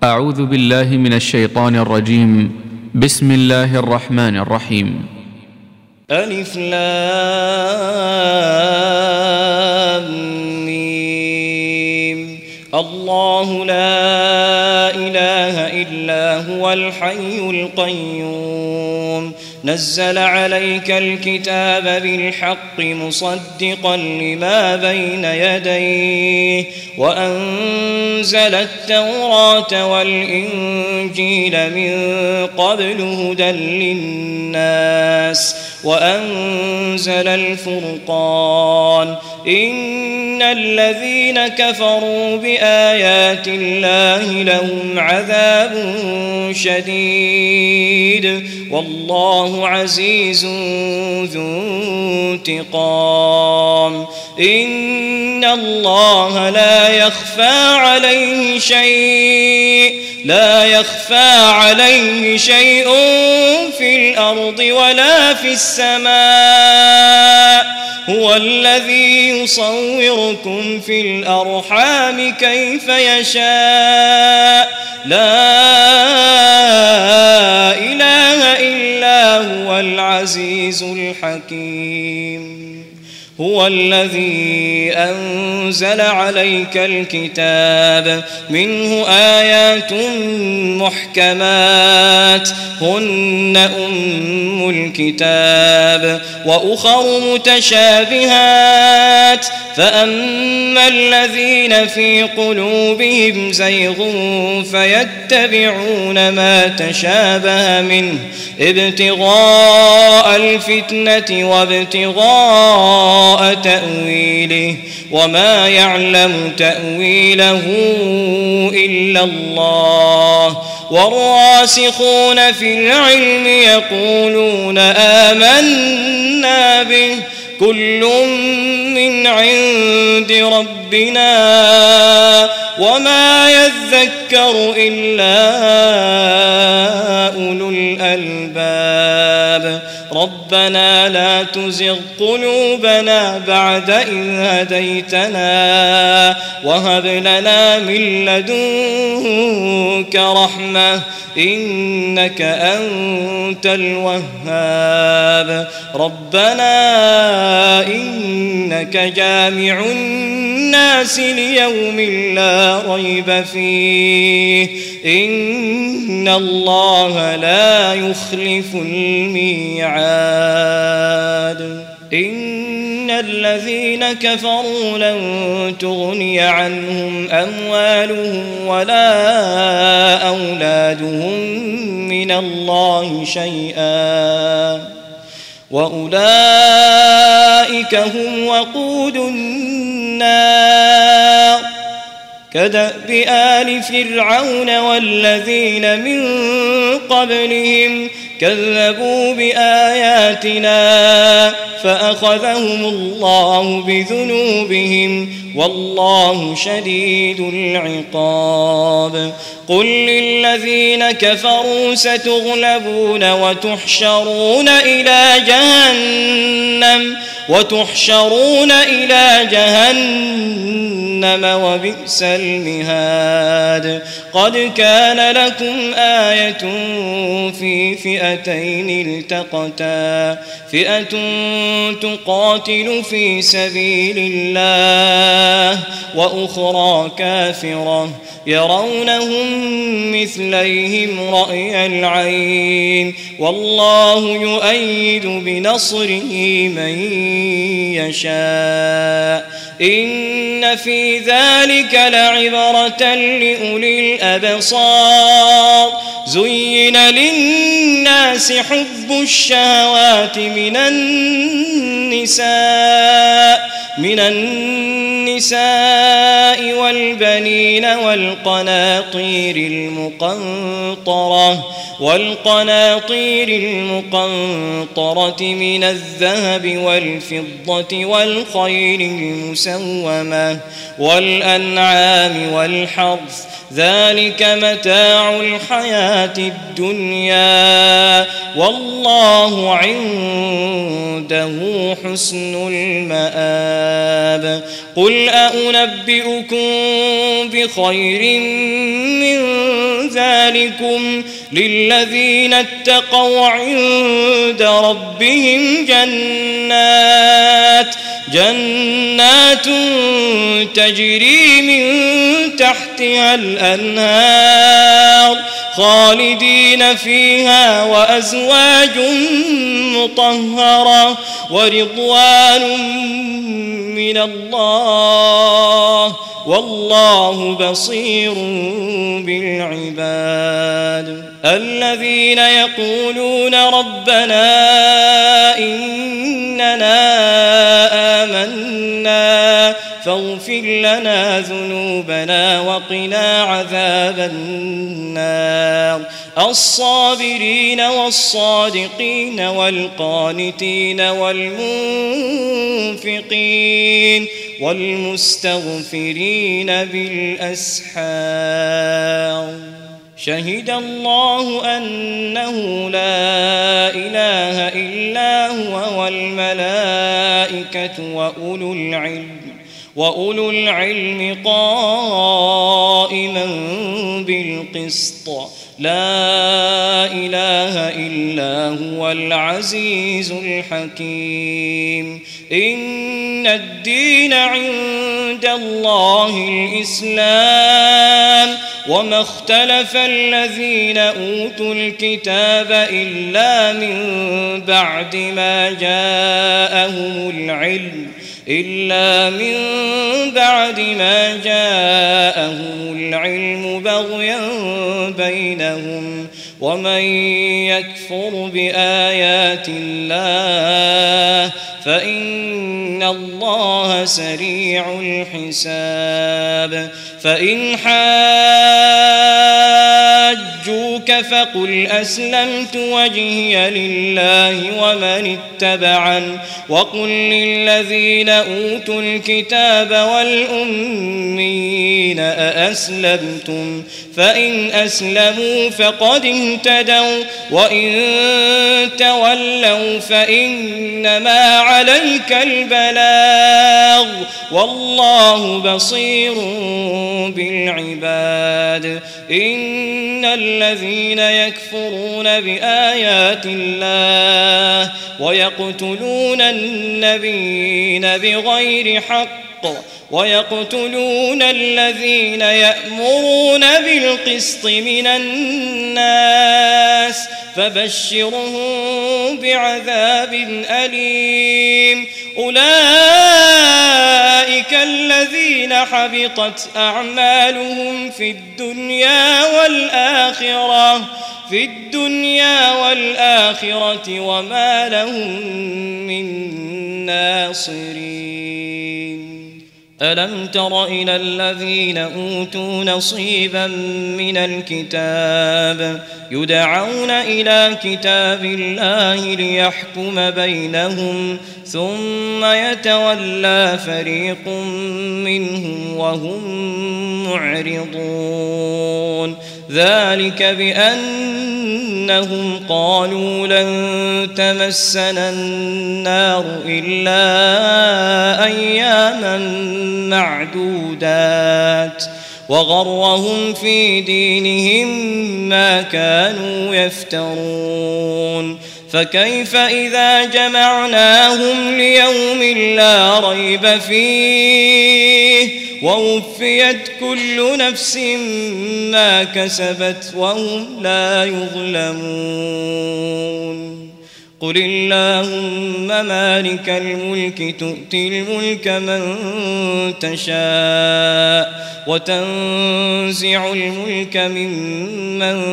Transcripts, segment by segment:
أعوذ بالله من الشيطان الرجيم. بسم الله الرحمن الرحيم. ألف لام ميم. الله لا إله إلا هو الحي القيوم نزل عليك الكتاب بالحق مصدقا لما بين يديه وأنزل التوراة والإنجيل من قبل هدى للناس وأنزل الفرقان إن الذين كفروا بآيات الله لهم عذاب شديد والله عزيز ذو انتقام إن الله لا يخفى عليه شيء في الأرض ولا في السماء هو الذي يصوركم في الأرحام كيف يشاء لا إله إلا هو العزيز الحكيم هو الذي أنزل عليك الكتاب منه آيات محكمات هن أم الكتاب وأخر متشابهات فأما الذين في قلوبهم زيغ فيتبعون ما تشابه منه ابتغاء الفتنة وابتغاء تأويله وما يعلم تأويله إلا الله والراسخون في العلم يقولون آمنا به كل من عند ربنا وما يذكر إلا أولو الألباب ربنا لا تزغ قلوبنا بعد إذ هديتنا وهب لنا من لدنك رحمة إنك أنت الوهاب ربنا إنك جامع الناس ليوم لا ريب فيه إن الله لا يخلف الميعاد إن الذين كفروا لن تغني عنهم أموالهم ولا أولادهم من الله شيئا وأولئك هم وقود النار كدأب آل فرعون والذين من قبلهم كذبوا بآياتنا فأخذهم الله بذنوبهم والله شديد العقاب قل للذين كفروا ستغلبون وتحشرون إلى جهنم وبئس المهاد قد كان لكم آية في فئتين التقتا فئة تقاتل في سبيل الله وأخرى كافرة يرونهم مثليهم رأي العين والله يؤيد بنصره من يشاء إن في ذلك لعبرة لأولي الأبصار زين للناس حب الشهوات من النساء والبنين والقناطير المقنطرة من الذهب والفضة والخيل المسومة والأنعام والحرث ذلك متاع الحياة الدنيا والله عنده حسن المآب قل أنبئكم بخير من ذلكم للذين اتقوا عند ربهم جنات تجري من تحتها الأنهار خالدين فيها وأزواج مطهرة ورضوان من الله والله بصير بالعباد. الذين يقولون ربنا إننا آمنا فاغفر لنا ذنوبنا وقنا عذاب النار. الصابرين والصادقين والقانتين والمنفقين والمستغفرين بالأسحار. شهد الله أنه لا إله إلا هو والملائكة وأولو العلم قائما بالقسط لا إله إلا هو العزيز الحكيم. إن الدين عند الله الإسلام وما اختلف الذين أوتوا الكتاب إلا من بعد ما جاءهم العلم بغيا بينهم ومن يكفر بآيات الله فإن الله سريع الحساب. فإن حاجوك فقل أسلمت وجهي لله ومن اتبعن وقل للذين أوتوا الكتاب والأميين أأسلمتم فإن أسلموا فقد اهتدوا وإن تولوا فإنما عليك البلاغ والله بصير بالعباد. إن الذين يكفرون بآيات الله ويقتلون النبيين بغير حق ويقتلون الذين يأمرون بالقسط من الناس فبشرهم بعذاب أليم. أولئك الذين حبطت أعمالهم في الدنيا والآخرة وما لهم من ناصرين. ألم تر إلى الذين أوتوا نصيبا من الكتاب يدعون إلى كتاب الله ليحكم بينهم ثم يتولى فريق منهم وهم معرضون. ذلك بأنهم قالوا لن تمسنا النار إلا أياما معدودات وغرهم في دينهم ما كانوا يفترون. فكيف إذا جمعناهم ليوم لا ريب فيه ووفيت كل نفس ما كسبت وهم لا يظلمون. قل اللهم مالك الملك تؤتي الملك من تشاء وتنزع الملك ممن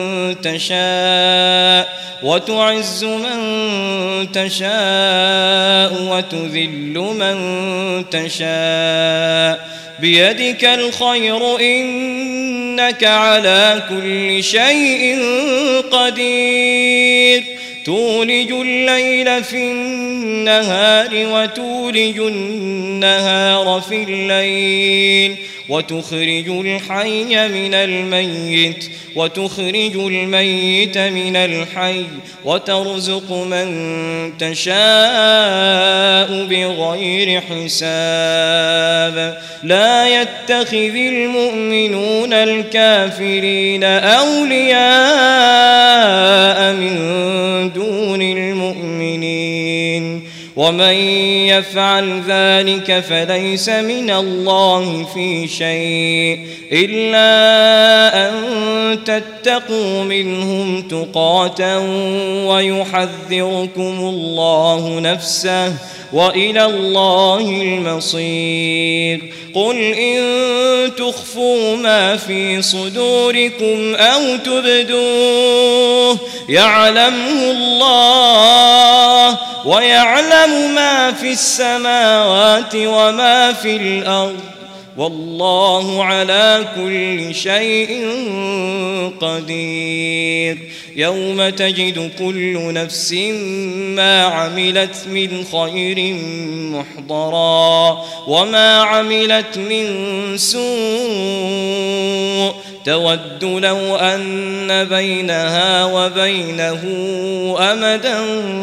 تشاء وتعز من تشاء وتذل من تشاء بيدك الخير إنك على كل شيء قدير. تولج الليل في النهار وتولج النهار في الليل وتخرج الحي من الميت وتخرج الميت من الحي وترزق من تشاء بغير حساب لا يتخذ المؤمنون الكافرين أولياء من دون المؤمنين ومن يفعل ذلك فليس من الله في شيء إلا أن تتقوا منهم تقاة ويحذركم الله نفسه وإلى الله المصير قل إن تخفوا ما في صدوركم أو تبدوه يعلمه الله ويعلم ما في السماوات وما في الأرض والله على كل شيء قدير يوم تجد كل نفس ما عملت من خير محضرا وما عملت من سوء تود لو أن بينها وبينه أمدا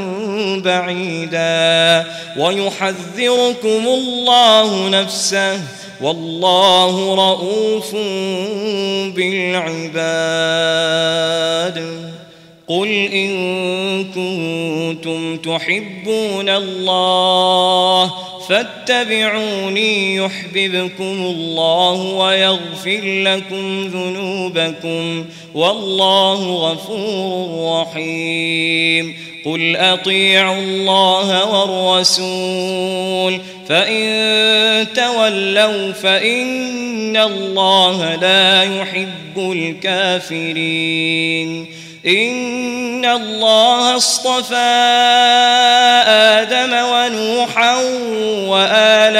بعيدا ويحذركم الله نفسه والله رؤوف بالعباد قل إن كنتم تحبون الله فاتبعوني يحببكم الله ويغفر لكم ذنوبكم والله غفور رحيم قل أطيعوا الله والرسول فإن تولوا فإن الله لا يحب الكافرين إن الله اصطفى آدم ونوحا وآل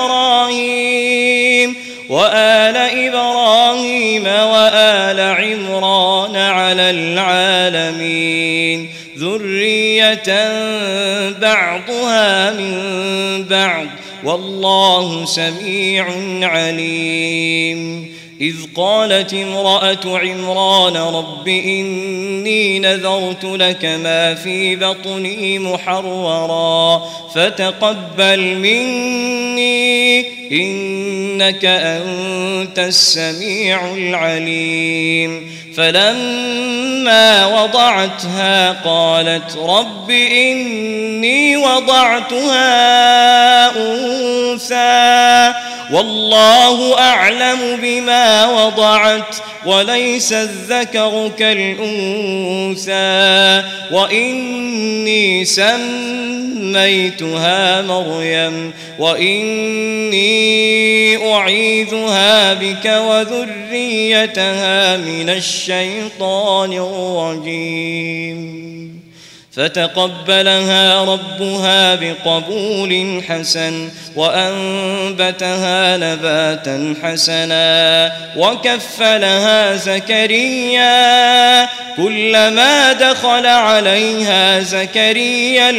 إبراهيم وآل عمران على العالمين ذرية بعضها من بعض والله سميع عليم إذ قالت امرأة عمران رب إني نذرت لك ما في بطني محررا فتقبل مني إنك أنت السميع العليم فلما وضعتها قالت رب إني وضعتها أنثى والله أعلم بما وضعت وليس الذكر كالأنثى وإني سميتها مريم وإني أعيذها بك وذريتها من الشيطان الرجيم فتقبلها ربها بقبول حسن وأنبتها نباتا حسنا وكفلها زكريا كلما دخل عليها زكريا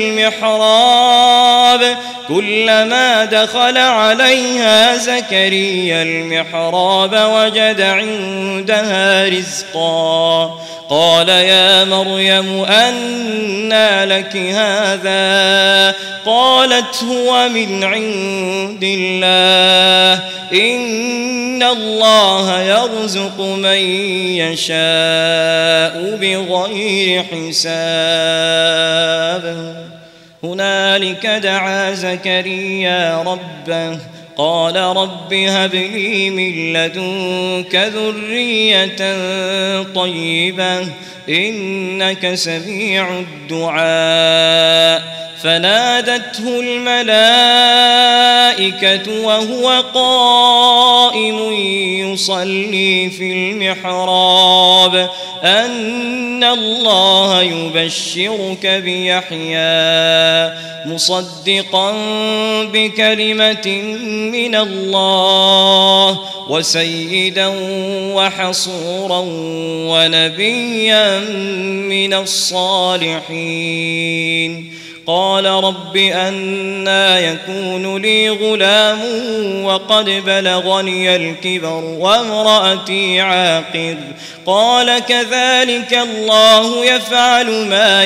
المحراب وجد عندها رزقا قال يا مريم أنى لك هذا قالت هو من عند الله إن الله يرزق من يشاء بغير حساب هنالك دعا زكريا ربه قال رب هب لي من لدنك ذرية طيبة إنك سميع الدعاء فنادته الملائكة وهو قائم يصلي في المحراب أن الله يبشرك بيحيى مصدقا بكلمة من الله وسيدا وحصورا ونبيا من الصالحين قال رب أنى يكون لي غلام وقد بلغني الكبر وامرأتي عاقر قال كذلك الله يفعل ما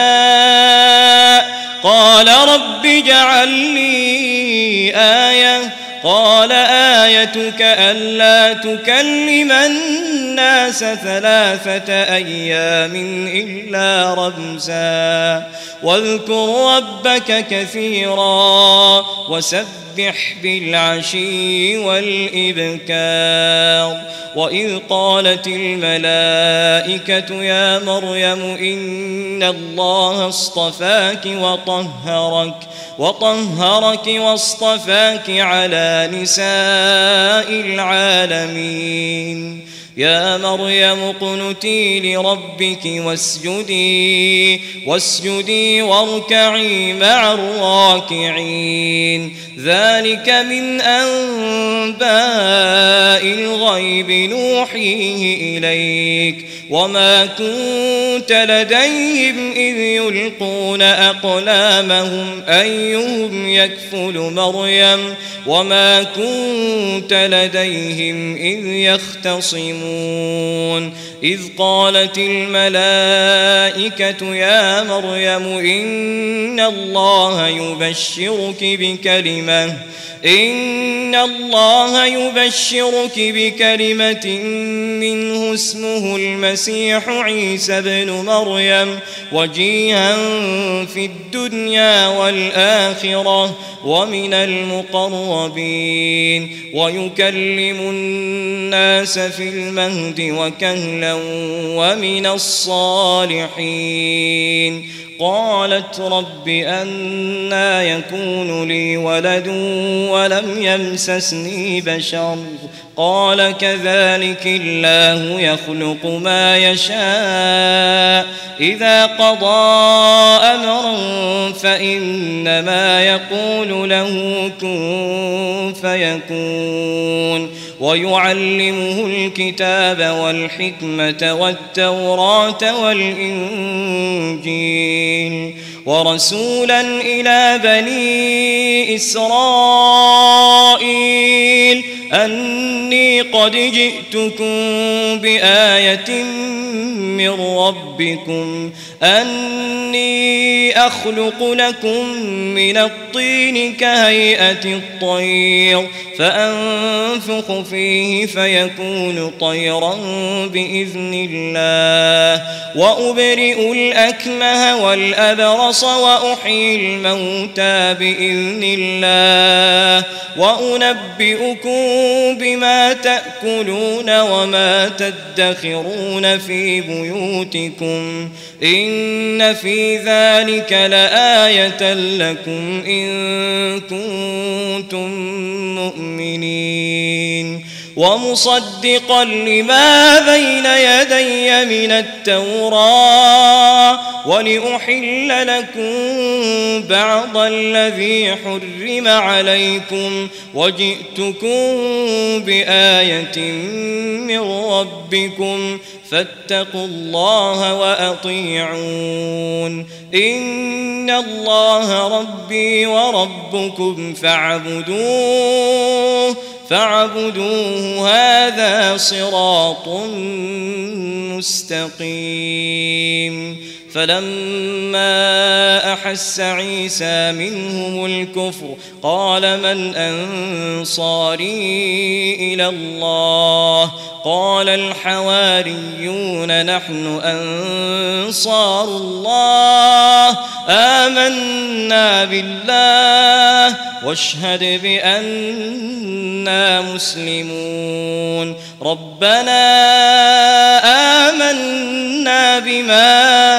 يشاء قال رب اجعل لي آية قال آيتك ألا تكلم الناس 3 أيام إلا رمزا واذكر ربك كثيرا وسبح بالعشي والإبكار وإذ قالت الملائكة يا مريم إن الله اصطفاك وطهرك واصطفاك على نساء العالمين يا مريم اقنتي لربك واسجدي واركعي مع الراكعين ذلك من أنباء الغيب نوحيه إليك وما كنت لديهم إذ يلقون أقلامهم أيهم يكفل مريم وما كنت لديهم إذ يختصمون إذ قالت الملائكة يا مريم إن الله يبشرك بكلمة منه اسمه المسيح عيسى ابن مريم وجيها في الدنيا والآخرة ومن المقربين ويكلم الناس في المهد وكهلا ومن الصالحين قالت رب أنى يكون لي ولد ولم يمسسني بشر قال كذلك الله يخلق ما يشاء إذا قضى أمرا فإنما يقول له كن فيكون ويعلمه الكتاب والحكمة والتوراة والإنجيل ورسولا إلى بني إسرائيل أني قد جئتكم بآية من ربكم أني أخلق لكم من الطين كهيئة الطير فأنفخ فيه فيكون طيرا بإذن الله وأبرئ الأكمه والأبرص وأحيي الموتى بإذن الله وأنبئكم بما تأكلون وما تدخرون في بيوتكم إن في ذلك لآية لكم إن كنتم مؤمنين ومصدقا لما بين يدي من التوراة ولأحل لكم بعض الذي حرم عليكم وجئتكم بآية من ربكم فاتقوا الله وأطيعون إن الله ربي وربكم فاعبدوه هذا صراط مستقيم فلما أحس عيسى منهم الكفر قال من أنصاري إلى الله قال الحواريون نحن أنصار الله آمنا بالله واشهد بأننا مسلمون ربنا آمنا بما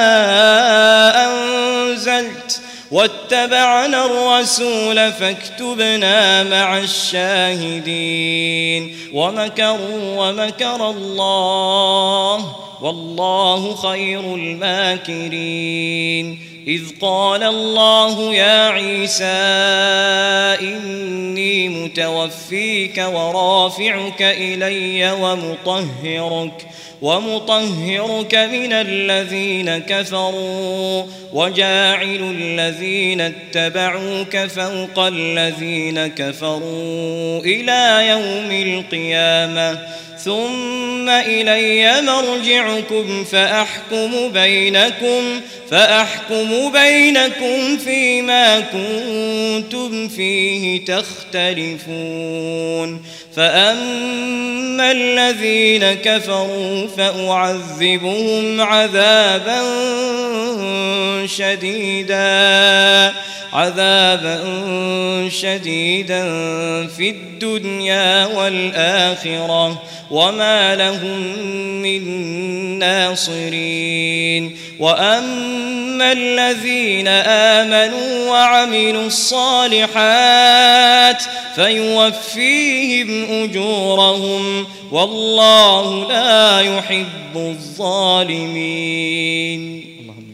أنزلت واتبعنا الرسول فاكتبنا مع الشاهدين ومكر الله والله خير الماكرين إذ قال الله يا عيسى إني متوفيك ورافعك إلي ومطهرك من الذين كفروا وجاعل الذين اتبعوك فوق الذين كفروا إلى يوم القيامة ثم إلي مرجعكم فأحكم بينكم فيما كنتم فيه تختلفون فأما الذين كفروا فأعذبهم عذابا شديدا في الدنيا والآخرة وما لهم من ناصرين وأما الذين آمنوا وعملوا الصالحات فيوفيهم أجورهم والله لا يحب الظالمين.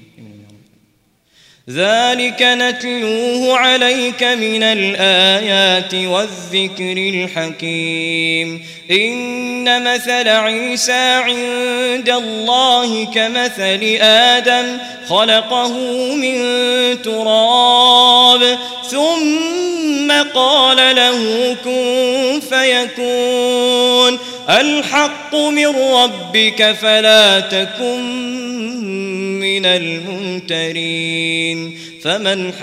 ذلك نتلوه عليك من الآيات والذكر الحكيم. إن مثل عيسى عند الله كمثل آدم خلقه من تراب ثم قال له كن فيكون الحق من ربك فلا تكن من الممترين. فمن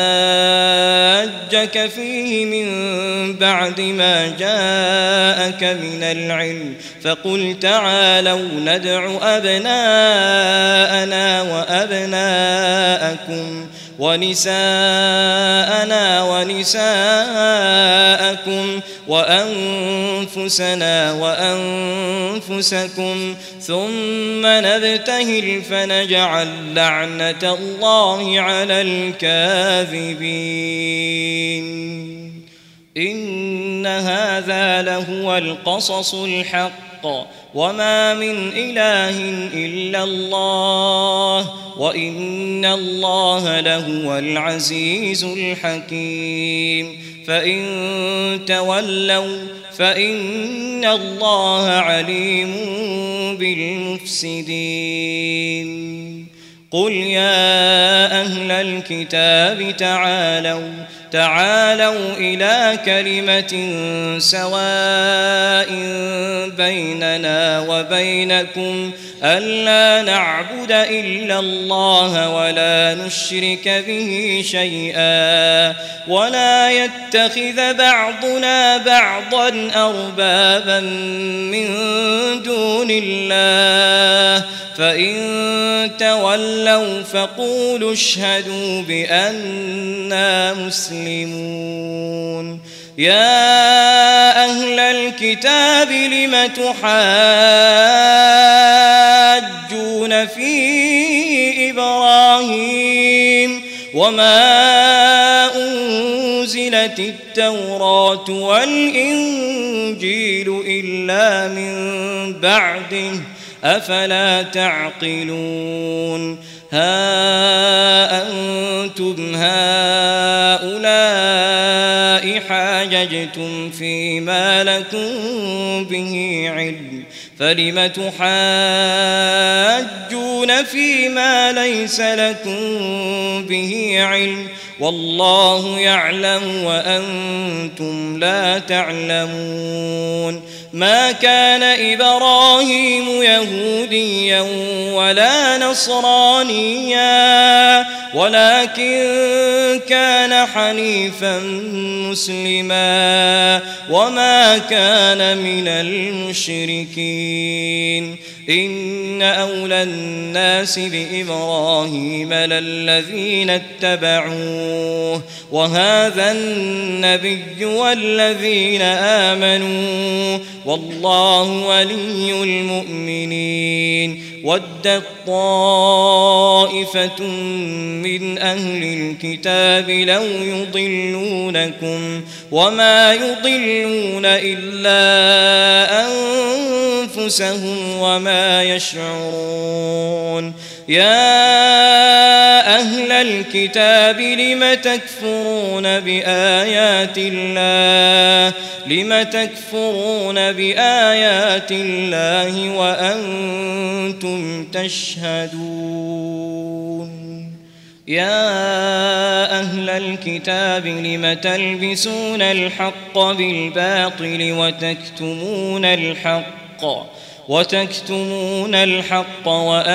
حاجك فيه من بعد ما جاءك من العلم فقل تعالوا ندع أبناءنا وأبناءكم ونساءنا ونساءكم وأنفسنا وأنفسكم ثم نبتهل فنجعل لعنة الله على الكاذبين. إن هذا لهو القصص الحق وما من إله إلا الله وإن الله لهو العزيز الحكيم. فإن تولوا فإن الله عليم بالمفسدين. قل يا أهل الكتاب تعالوا إلى كلمة سواء بيننا وبينكم ألا نعبد إلا الله ولا نشرك به شيئا ولا يتخذ بعضنا بعضا أربابا من دون الله فإن تولوا فقولوا اشهدوا بأننا مسلمون. يا أهل الكتاب لم تحاجون في إبراهيم وما أنزلت التوراة والإنجيل إلا من بعده أفلا تعقلون. ها أنتم هؤلاء حاججتم فيما لكم به علم فلم تحاجون فيما ليس لكم به علم والله يعلم وأنتم لا تعلمون. ما كان إبراهيم يهوديا ولا نصرانيا ولكن كان حنيفا مسلما وما كان من المشركين. إن أولى الناس بإبراهيم للذين اتبعوه وهذا النبي والذين آمنوا والله ولي المؤمنين. ودت طائفة من أهل الكتاب لو يضلونكم وما يضلون إلا أنفسهم وما يشعرون. يا أهل الكتاب لم تكفرون بآيات الله لم تكفرون بآيات الله وأنتم تشهدون يا أهل الكتاب لم تلبسون الحق بالباطل وتكتمون الحق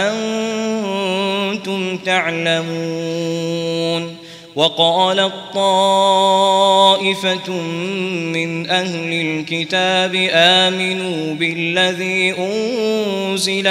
وأنتم تعلمون وقالت طائفة من أهل الكتاب آمنوا بالذي أنزل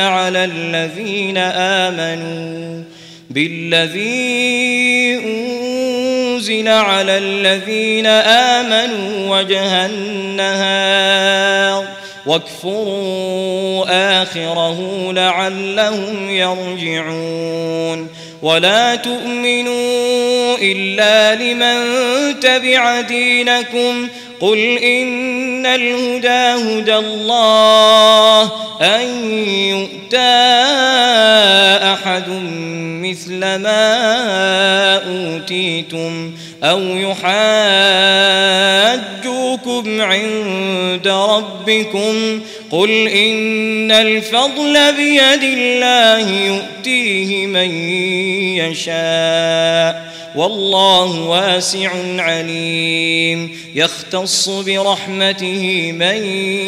على الذين آمنوا وجه النهار واكفروا آخره لعلهم يرجعون ولا تؤمنوا إلا لمن تبع دينكم قل إن الهدى هدى الله أن يؤتى أحد مثل ما أوتيتم أو يحاجوكم عند ربكم قل إن الفضل بيد الله يؤتيه من يشاء والله واسع عليم يختص برحمته من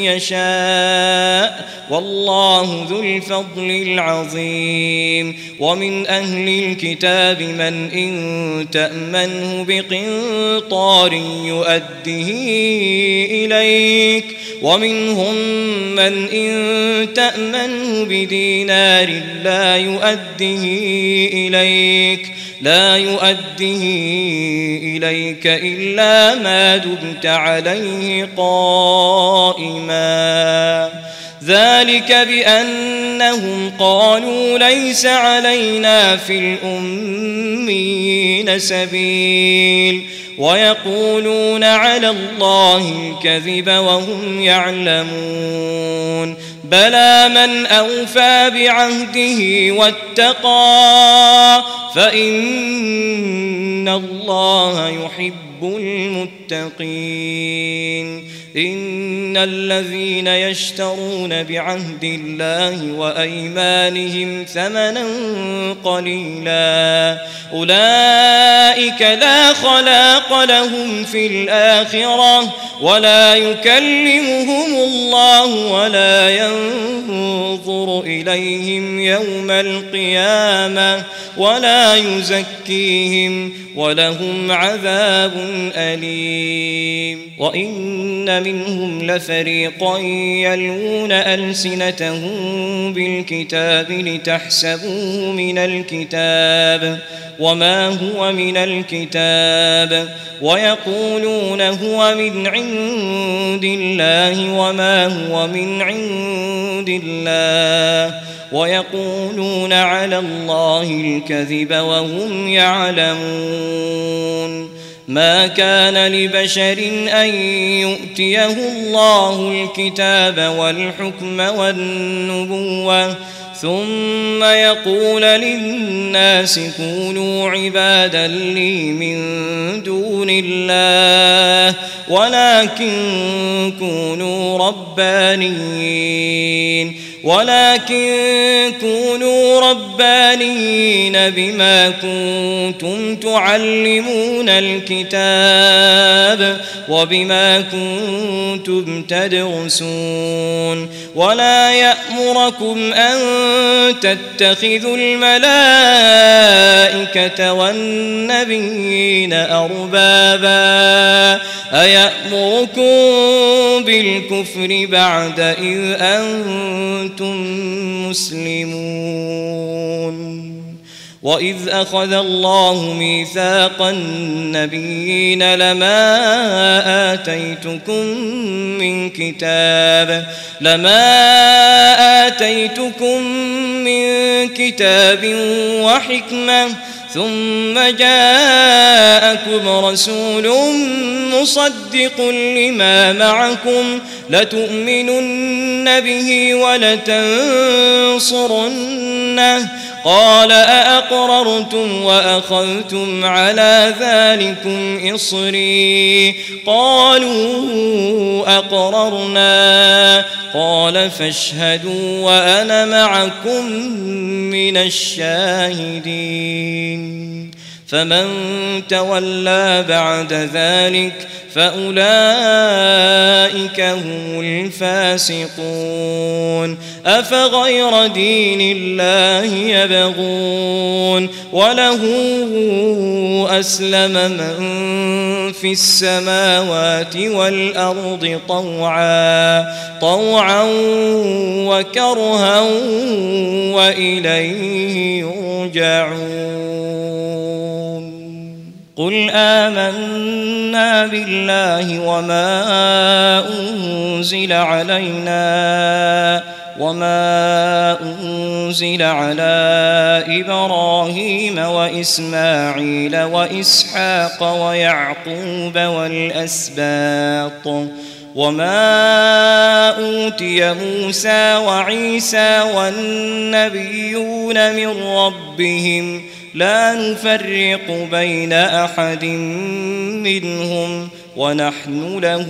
يشاء والله ذو الفضل العظيم ومن أهل الكتاب من إن تأمنه بقنطار يؤده إليك ومنهم من إن تأمنه بدينار لا يؤده إليك إلا ما دمت عليه قائما ذلك بأنهم قالوا ليس علينا في الأميين سبيل ويقولون على الله الكذب وهم يعلمون بلى من أوفى بعهده واتقى فإن الله يحب المتقين إن الذين يشترون بعهد الله وأيمانهم ثمنا قليلا أولئك لا خلاق لهم في الآخرة ولا يكلمهم الله ولا ينظر إليهم يوم القيامة ولا يزكيهم ولهم عذاب أليم وإن منهم لفريقا يلوون ألسنتهم بالكتاب لتحسبوه من الكتاب وما هو من الكتاب ويقولون هو من عند الله وما هو من عند الله ويقولون على الله الكذب وهم يعلمون ما كان لبشر أن يؤتيه الله الكتاب والحكم والنبوة ثم يقول للناس كونوا عبادا لي من دون الله ولكن كونوا ربانيين بما كنتم تعلمون الكتاب وبما كنتم تدرسون ولا يأمركم أن تتخذوا الملائكة والنبيين أربابا أيأمركم بالكفر بعد إذ أنتم مسلمون وإذ أخذ الله ميثاق النبيين لما آتيتكم من كتاب وحكمة ثم جاءكم رسول مصدق لما لتؤمنن به ولتنصرنه قال أأقررتم وأخذتم على ذلكم إصري قالوا أقررنا قال فاشهدوا وأنا معكم من الشاهدين فمن تولى بعد ذلك فأولئك هم الفاسقون أفغير دين الله يبغون وله أسلم من في السماوات والأرض طوعا وكرها وإليه يرجعون قل آمنا بالله وما أنزل على إبراهيم وإسماعيل وإسحاق ويعقوب والأسباط وما أوتي موسى وعيسى والنبيون من ربهم لا نفرق بين أحد منهم ونحن له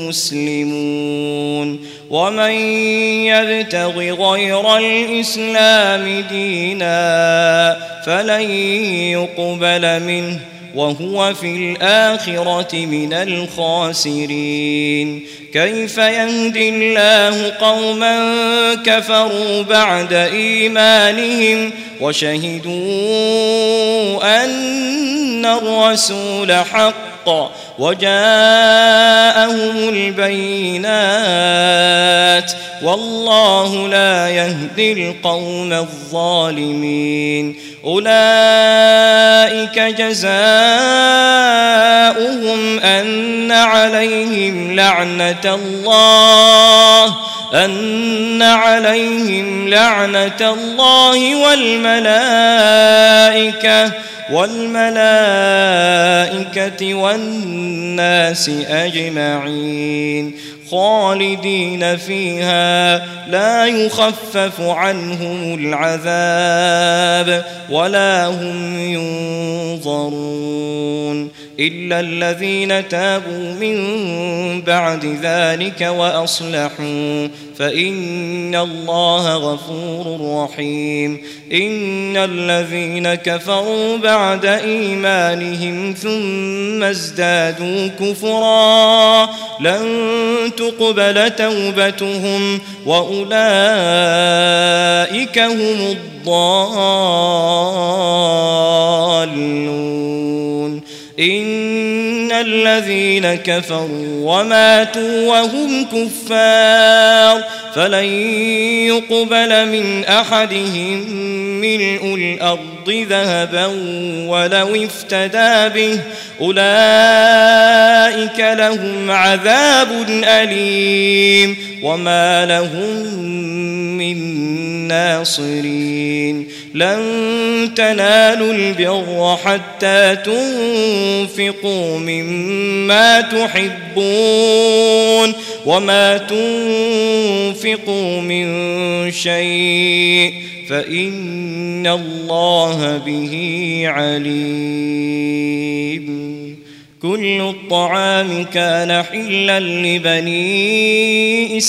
مسلمون ومن يبتغ غير الإسلام دينا فلن يقبل منه وهو في الآخرة من الخاسرين كيف يهدي الله قوما كفروا بعد إيمانهم وشهدوا أن الرسول حق وجاءهم البينات والله لا يهدي القوم الظالمين أولئك جزاؤهم أن عليهم لعنة الله والملائكة والناس أجمعين خالدين فيها لا يخفف عنهم العذاب ولا هم ينظرون إلا الذين تابوا من بعد ذلك وأصلحوا فإن الله غفور رحيم إن الذين كفروا بعد إيمانهم ثم ازدادوا كفرا لن تقبل توبتهم وأولئك هم الضالون إن الذين كفروا وماتوا وهم كفار فلن يقبل من أحدهم ملء الأرض ذهبا ولو افتدى به أولئك لهم عذاب أليم وما لهم من ناصرين لن تنالوا البر حتى تنفقوا مما تحبون وما تنفقوا من شيء فإن الله به عليم كل الطعام كان حلا لبني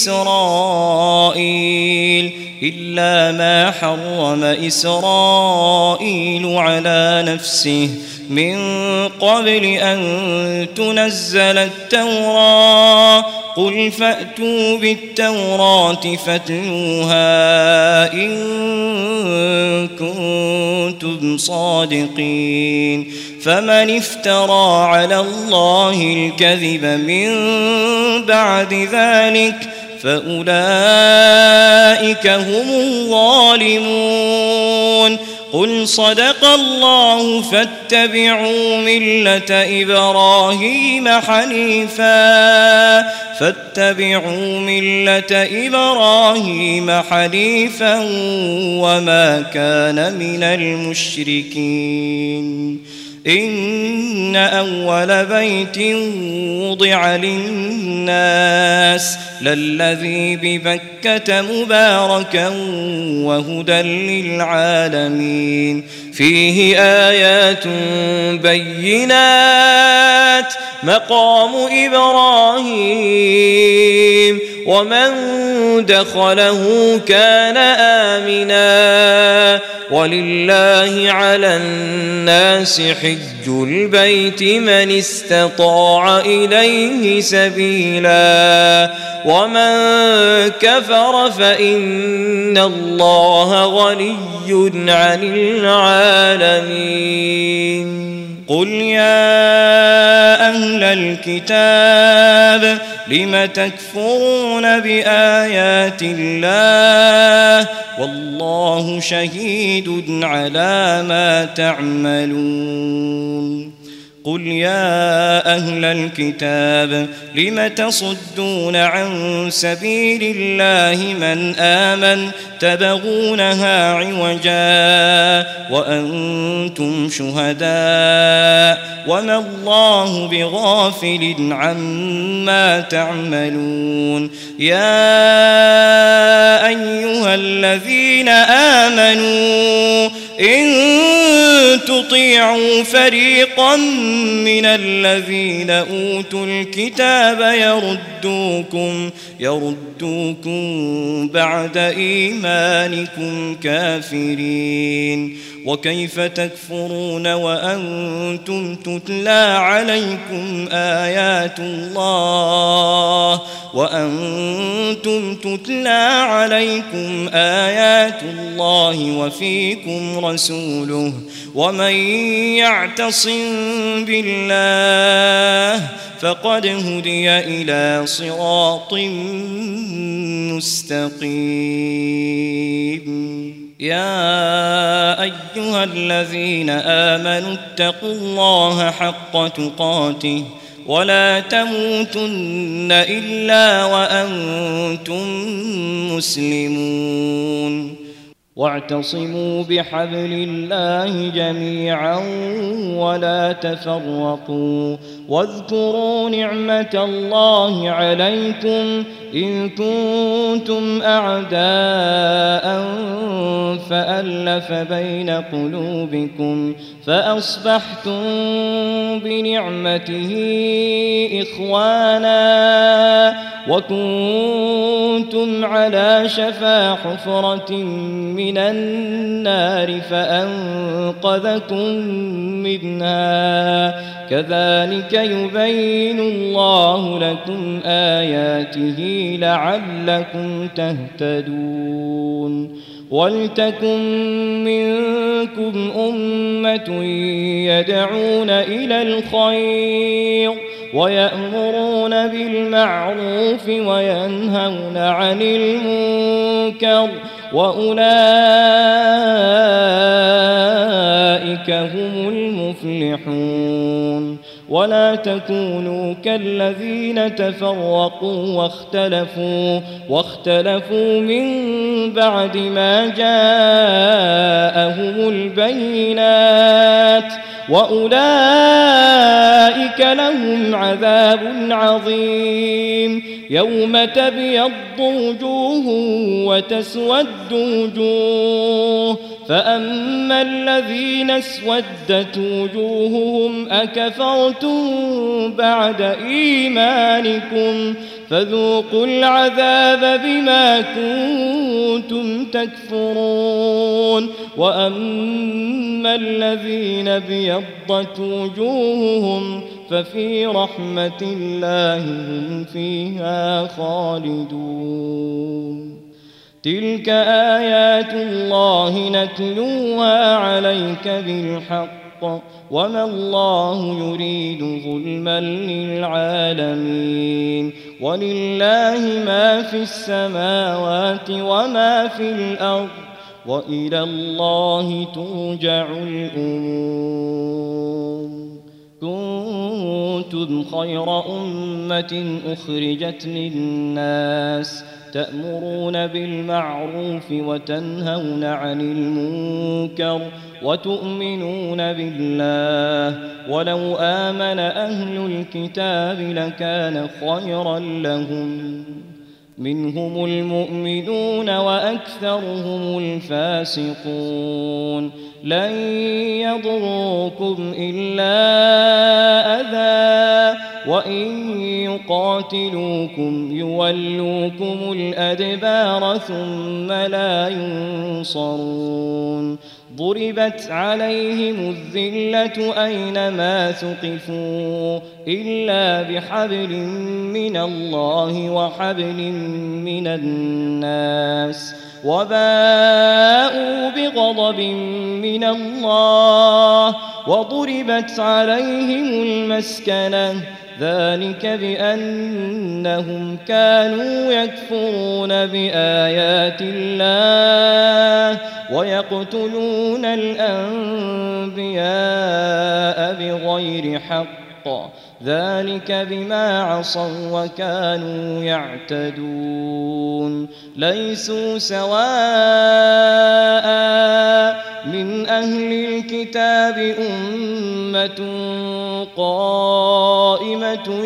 إسرائيل إلا ما حرم إسرائيل على نفسه من قبل أن تنزل التوراة قل فأتوا بالتوراة فاتلوها إن كنتم صادقين فمن افترى على الله الكذب من بعد ذلك فأولئك هم الظالمون قل صدق الله فاتبعوا ملة إبراهيم حنيفا وما كان من المشركين إن أول بيت وضع للناس للذي ببكة مباركا وهدى للعالمين فيه آيات بينات مقام إبراهيم ومن دخله كان آمنا ولله على الناس حج البيت من استطاع إليه سبيلا ومن كفر فإن الله غني عن العالمين قل يا أهل الكتاب لم تكفرون بآيات الله والله شهيد على ما تعملون قل يا أهل الكتاب لم تصدون عن سبيل الله من آمن تبغونها عوجا وأنتم شهداء وما الله بغافل عما تعملون يا أيها الذين آمنوا إن تطيعوا فريقا من الذين أوتوا الكتاب يردوكم بعد إيمانكم كافرين وكيف تكفرون وأنتم تتلى عليكم آيات الله وفيكم رسوله ومن يعتصم بالله فقد هدي إلى صراط مستقيم يا أيها الذين آمنوا اتقوا الله حق تقاته ولا تموتن إلا وأنتم مسلمون واعتصموا بحبل الله جميعا ولا تفرقوا واذكروا نعمة الله عليكم إن كنتم أعداء فألف بين قلوبكم فأصبحتم بنعمته إخوانا وكنتم على شفا حفرة من النار فأنقذكم منها كذلك يبين الله لكم آياته لعلكم تهتدون ولتكن منكم أمة يدعون إلى الخير ويأمرون بالمعروف وينهون عن المنكر وأولئك هم المفلحون ولا تكونوا كالذين تفرقوا واختلفوا من بعد ما جاءهم البينات وأولئك لهم عذاب عظيم يوم تبيض وجوه وتسود وجوه فأما الذين اسودت وجوههم أكفرتم بعد إيمانكم فذوقوا العذاب بما كنتم تكفرون وأما الذين بيضت وجوههم ففي رحمة الله هم فيها خالدون تلك آيات الله نتلوها عليك بالحق وما الله يريد ظلما للعالمين ولله ما في السماوات وما في الأرض وإلى الله ترجع الأمور كنتم خير أمة أخرجت للناس تأمرون بالمعروف وتنهون عن المنكر وتؤمنون بالله ولو آمن أهل الكتاب لكان خيرا لهم منهم المؤمنون وأكثرهم الفاسقون لن يضروكم إلا أذى وإن يقاتلوكم يولوكم الأدبار ثم لا ينصرون ضربت عليهم الذلة أينما ثقفوا إلا بحبل من الله وحبل من الناس وباءوا بغضب من الله وضربت عليهم المسكنة ذلك بأنهم كانوا يكفرون بآيات الله ويقتلون الأنبياء بغير حق ذلك بما عصوا وكانوا يعتدون ليسوا سواء من أهل الكتاب أمة قائمة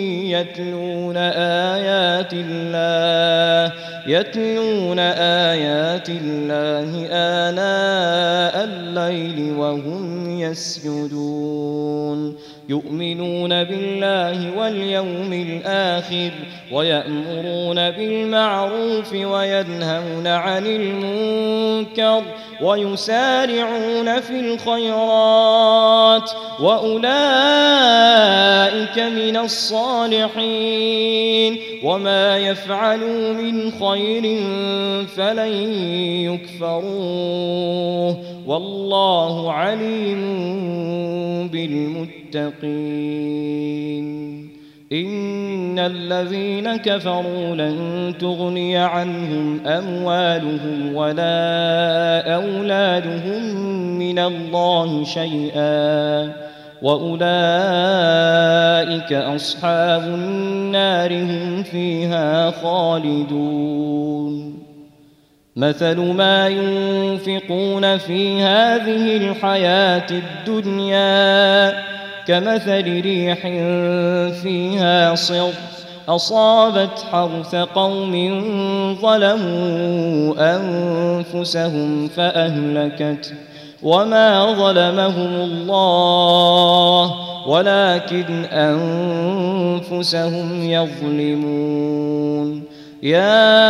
يتلون آيات الله آناء الليل وهم يسجدون يؤمنون بالله واليوم الآخر ويأمرون بالمعروف وينهون عن المنكر ويسارعون في الخيرات وأولئك من الصالحين وما يفعلوا من خير فلن يكفروه والله عليم بالمتقين إن الذين كفروا لن تغني عنهم أموالهم ولا أولادهم من الله شيئا وأولئك أصحاب النار هم فيها خالدون مثل ما ينفقون في هذه الحياة الدنيا كمثل ريح فيها صر أصابت حرث قوم ظلموا أنفسهم فأهلكت وما ظلمهم الله ولكن أنفسهم يظلمون يا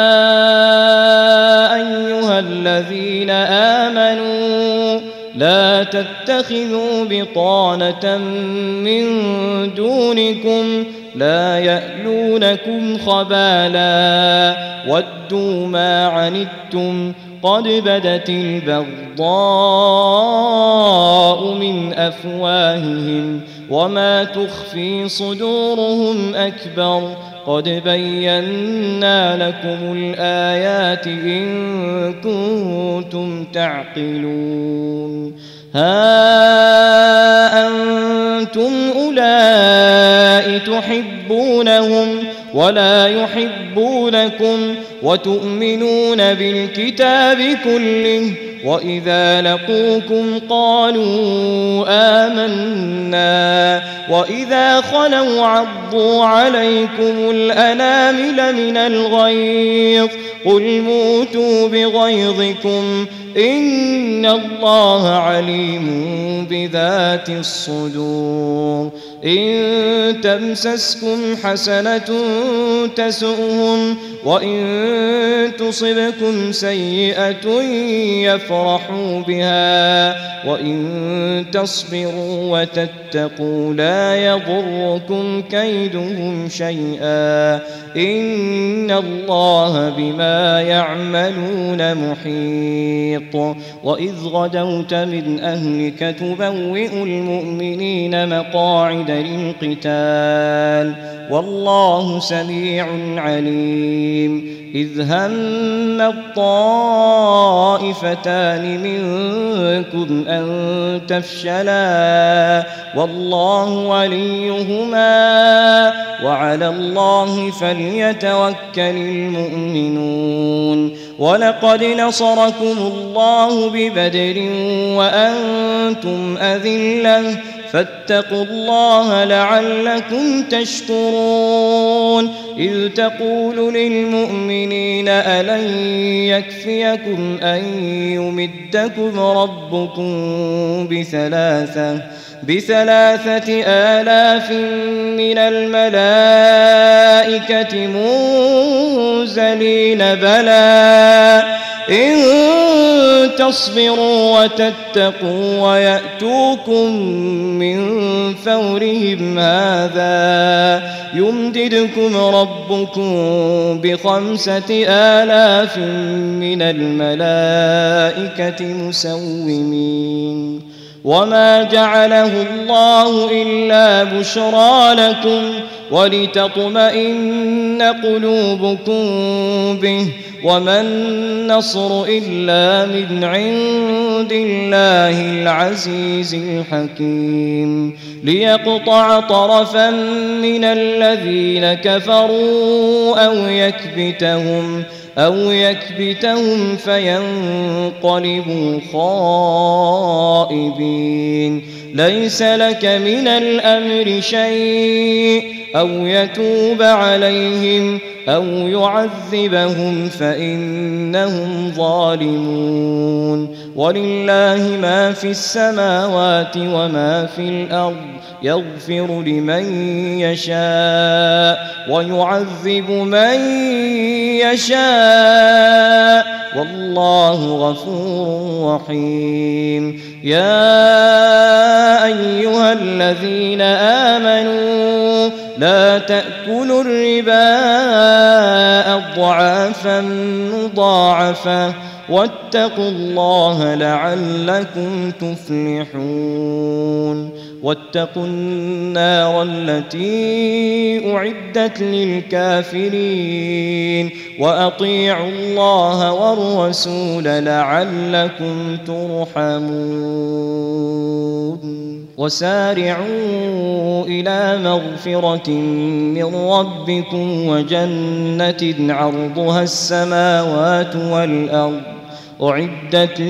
أيها الذين آمنوا لا تتخذوا بطانة من دونكم لا يألونكم خبالا ودوا ما عنتم قد بدت البغضاء من أفواههم وما تخفي صدورهم أكبر قد بينا لكم الآيات إن كنتم تعقلون ها أنتم أولئك تحبونهم ولا يحبونكم وتؤمنون بالكتاب كله وإذا لقوكم قالوا آمنا وإذا خلوا عضوا عليكم الأنامل من الغيظ قل موتوا بغيظكم إن الله عليم بذات الصدور إن تمسسكم حسنة تسؤهم وإن تصبكم سيئة يفرحوا بها وإن تصبروا وتتقوا لا يضركم كيدهم شيئا إن الله بما يعملون محيط وإذ غدوت من أهلك تبوئ المؤمنين مقاعد للقتال والله سميع عليم إذ هم الطائفتان بكم أن تفشلا والله وليهما وعلى الله فليتوكل المؤمنون ولقد نصركم الله ببدر وأنتم أذلة فاتقوا الله لعلكم تشكرون إذ تقول للمؤمنين ألن يكفيكم أن يمدكم ربكم بثلاثة آلاف من الملائكة منزلين بلى إن تصبروا وتتقوا ويأتوكم من فورهم هذا يمددكم ربكم ب5,000 من الملائكة مسومين وما جعله الله إلا بشرى لكم ولتطمئن قلوبكم به وما النصر إلا من عند الله العزيز الحكيم ليقطع طرفا من الذين كفروا أو يكبتهم فينقلبوا خائبين ليس لك من الأمر شيء أو يتوب عليهم أو يعذبهم فإنهم ظالمون ولله ما في السماوات وما في الأرض يغفر لمن يشاء ويعذب من يشاء والله غفور رحيم يا أيها الذين آمنوا لا تأكلوا الربا أضعافا مضاعفة واتقوا الله لعلكم تفلحون واتقوا النار التي أعدت للكافرين وأطيعوا الله والرسول لعلكم ترحمون وسارعوا إلى مغفرة من ربكم وجنة عرضها السماوات والأرض أعدت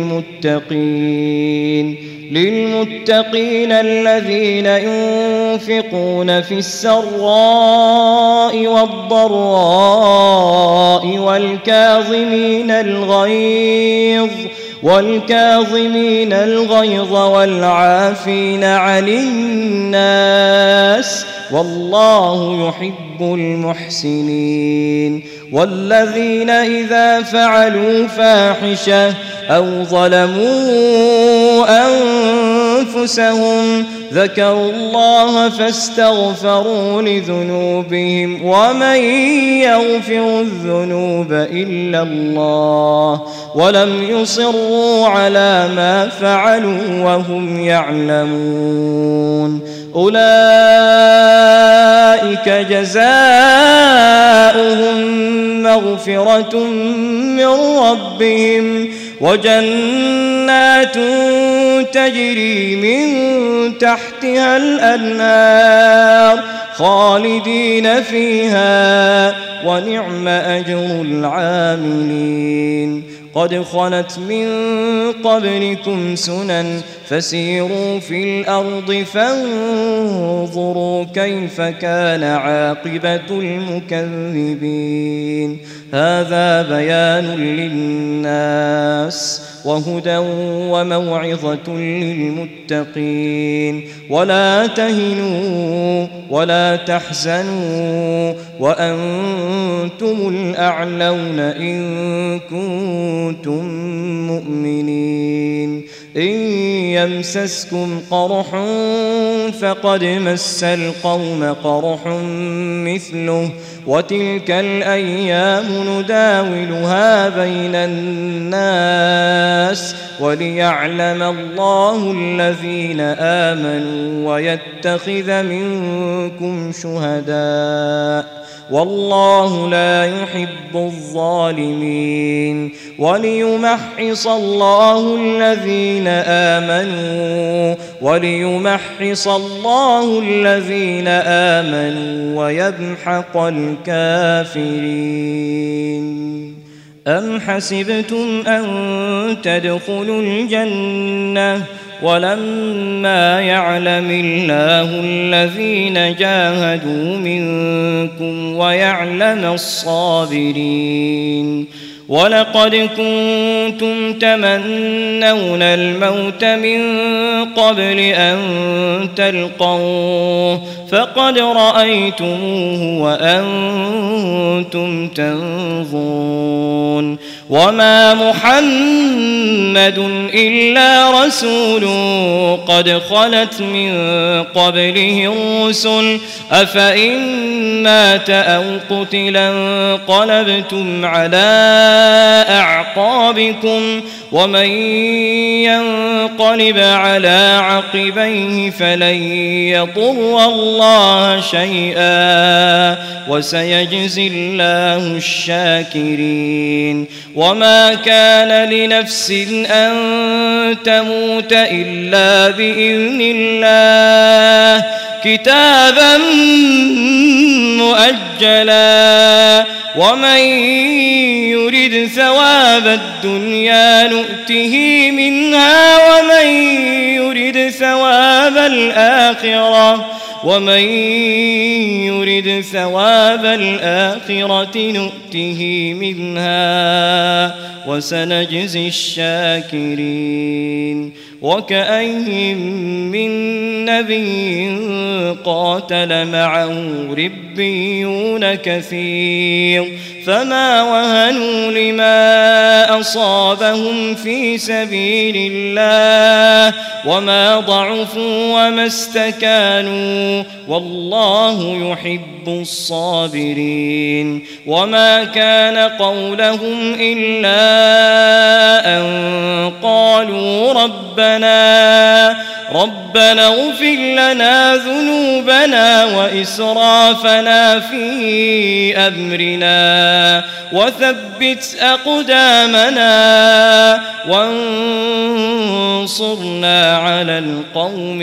للمتقين الذين ينفقون في السراء والضراء والكاظمين الغيظ والعافين عن الناس والله يحب المحسنين والذين إذا فعلوا فاحشة أو ظلموا أنفسهم ذكروا الله فاستغفروا لذنوبهم ومن يغفر الذنوب إلا الله ولم يصروا على ما فعلوا وهم يعلمون أولئك جزاؤهم مغفرة من ربهم وجنات تجري من تحتها الأنهار خالدين فيها ونعم أجر العاملين قد خلت من قبلكم سنن فسيروا في الأرض فانظروا كيف كان عاقبة المكذبين هذا بيان للناس وهدى وموعظة للمتقين ولا تهنوا ولا تحزنوا وأنتم الأعلون إن كنتم مؤمنين إن يمسسكم قرح فقد مس القوم قرح مثله وتلك الأيام نداولها بين الناس وليعلم الله الذين آمنوا ويتخذ منكم شهداء والله لا يحب الظالمين وليمحص الله الذين آمنوا ويمحق الكافرين. أم حسبتم أن تدخلوا الجنة ولما يعلم الله الذين جاهدوا منكم ويعلم الصابرين ولقد كنتم تمنون الموت من قبل أن تلقوه فقد رأيتموه وأنتم تنظرون وما محمد إلا رسول قد خلت من قبله الرسل أفإن مات أو قتلا انقلبتم على أعقابكم ومن ينقلب على عقبيه فلن يضر الله شيئا وسيجزي الله الشاكرين. وما كان لنفس أن تموت إلا بإذن الله كتابا مؤجلا ومن يرد ثواب الدنيا نؤته منها ومن يرد ثواب الآخرة نؤته منها وسنجزي الشاكرين. وكأين من نبي قاتل معه ربيون كثير فما وهنوا لما أصابهم في سبيل الله وما ضعفوا وما استكانوا والله يحب الصابرين. وما كان قولهم إلا أن قالوا ربنا اغفر لنا ذنوبنا وإسرافنا في أمرنا وثبت أقدامنا وانصرنا على القوم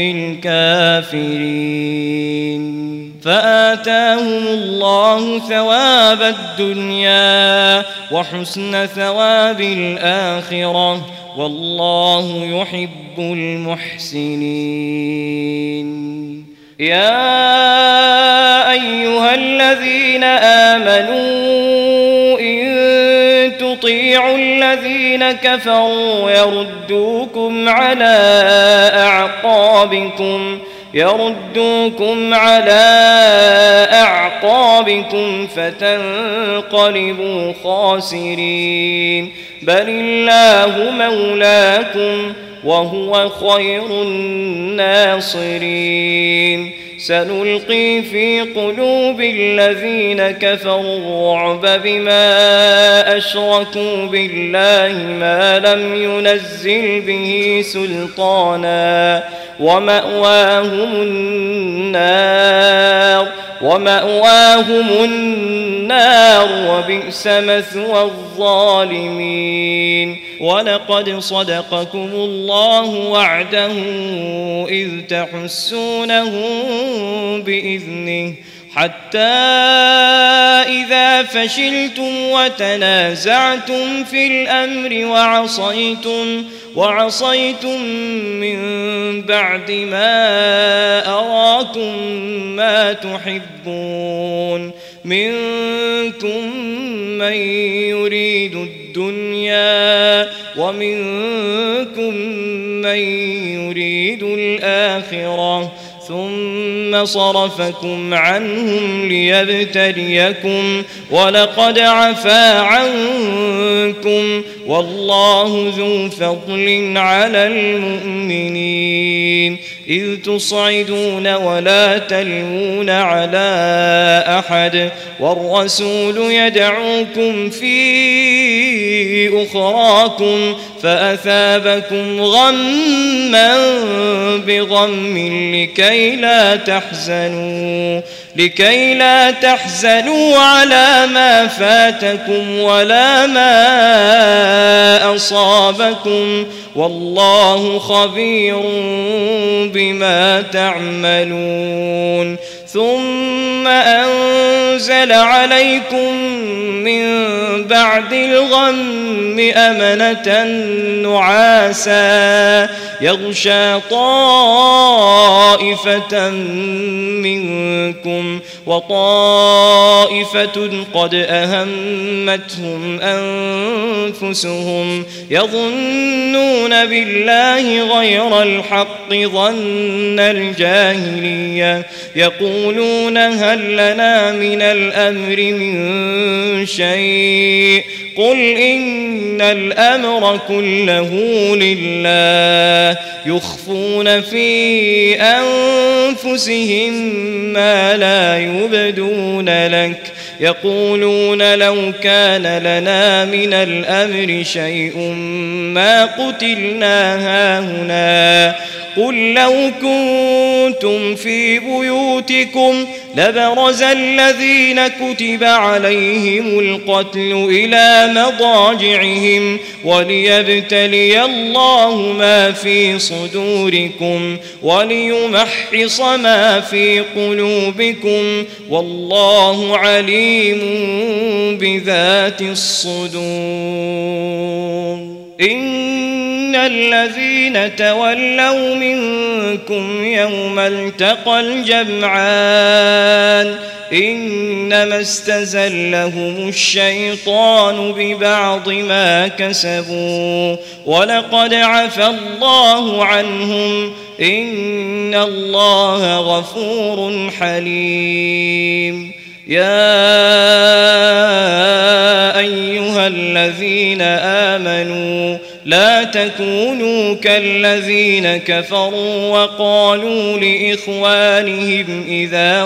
الكافرين. فآتاهم الله ثواب الدنيا وحسن ثواب الآخرة والله يحب المحسنين. يا أيها الذين آمنوا إن تطيعوا الذين كفروا يردوكم على أعقابكم فتنقلبوا خاسرين. بل الله مولاكم وهو خير الناصرين. سنلقي في قلوب الذين كفروا الرعب بما أشركوا بالله ما لم ينزل به سلطانا ومأواهم النار وبئس مثوى الظالمين. ولقد صدقكم الله وعده إذ تحسونهم بإذنه حتى إذا فشلتم وتنازعتم في الأمر وعصيتم من بعد ما أراكم ما تحبون منكم من يريد الدنيا ومنكم من يريد الآخرة ثم صرفكم عنهم ليبتليكم ولقد عفا عنكم والله ذو فضل على المؤمنين. إذ تصعدون ولا تلوون على أحد والرسول يدعوكم في أخراكم فأثابكم غما بغم لكي لا تحزنوا لكي لا تحزنوا على ما فاتكم ولا ما أصابكم والله خبير بما تعملون ثم أنزل عليكم من بعد الغم أمنة نعاسا يغشى طائفة منكم وطائفة قد أهمتهم أنفسهم يظنون بالله غير الحق ظن الجاهلية يقولون هل لنا من الأمر من شيء قل إن الأمر كله لله يخفون في أنفسهم ما لا يبدون لك يقولون لو كان لنا من الأمر شيء ما قتلنا هاهنا قل لو كنتم في بيوتكم لبرز الذين كتب عليهم القتل إلى مضاجعهم وليبتلي الله ما في صدوركم وليمحص ما في قلوبكم والله عليم بذات الصدور إن الذين تولوا منكم يوم التقى الجمعان إنما استزلهم الشيطان ببعض ما كسبوا ولقد عفى الله عنهم إن الله غفور حليم يا أيها الذين آمنوا لا تكونوا كالذين كفروا وقالوا لإخوانهم إذا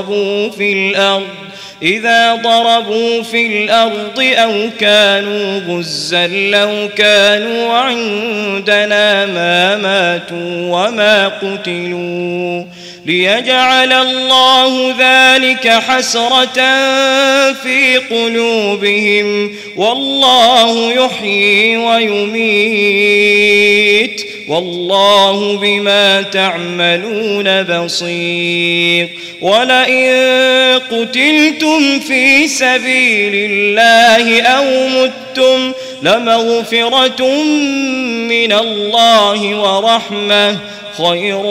ضربوا في الأرض أو كانوا غزا لو كانوا عندنا ما ماتوا وما قتلوا ليجعل الله ذلك حسرة في قلوبهم والله يحيي ويميت والله بما تعملون بصير ولئن قتلتم في سبيل الله أو متم لمغفرة من الله ورحمة خير